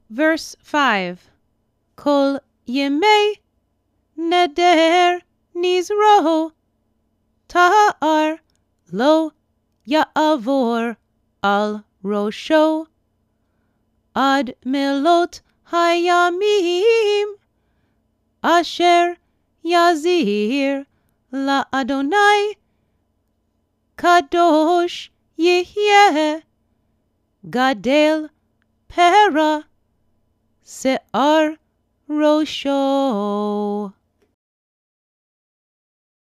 Verse 5. Kol yemei neder nizro ta'ar lo ya'avor al rosho ad melot hayamim asher yazir la Adonai kadosh yehyeh gadel pera se'ar rosho.